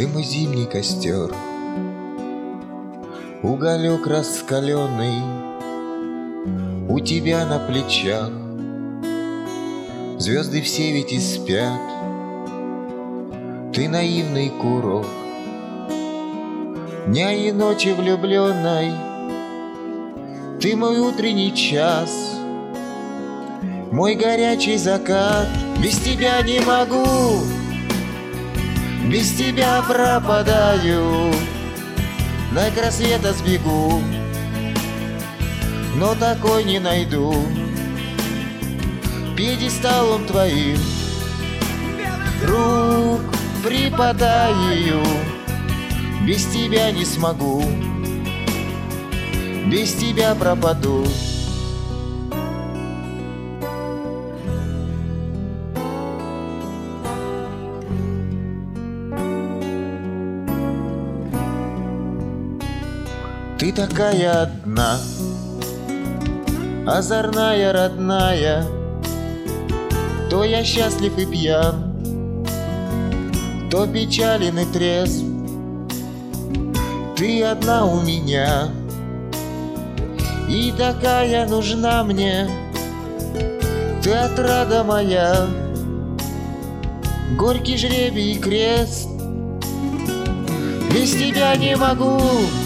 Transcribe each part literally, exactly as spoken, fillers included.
мой зимний костер, уголек раскаленный у тебя на плечах. Звезды все ведь и спят, ты наивный курок, дня и ночи влюбленной, ты мой утренний час, мой горячий закат. Без тебя не могу, без тебя пропадаю, на край света сбегу, но такой не найду. Пьедесталом твоим рук припадаю, без тебя не смогу, без тебя пропаду. Ты такая одна, озорная, родная, то я счастлив и пьян, то печален и трезв. Ты одна у меня, и такая нужна мне, ты отрада моя, горький жребий и крест. Без тебя не могу,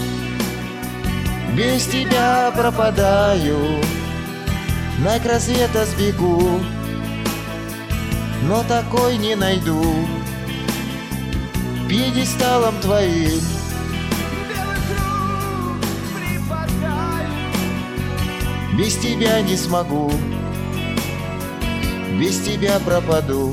без тебя пропадаю, на край света сбегу, но такой не найду. Пьедесталом твоим без тебя не смогу, без тебя пропаду.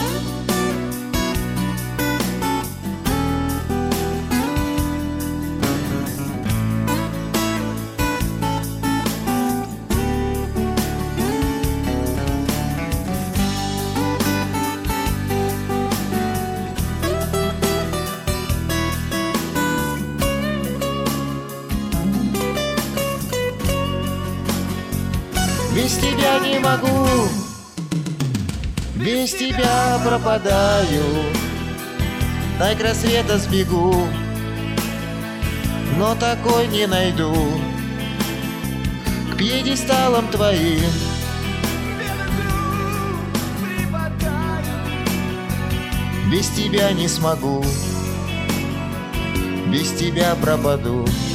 Без тебя не могу, без тебя пропадаю, на край света сбегу, но такой не найду. К пьедесталам твоим без тебя не смогу, без тебя пропаду.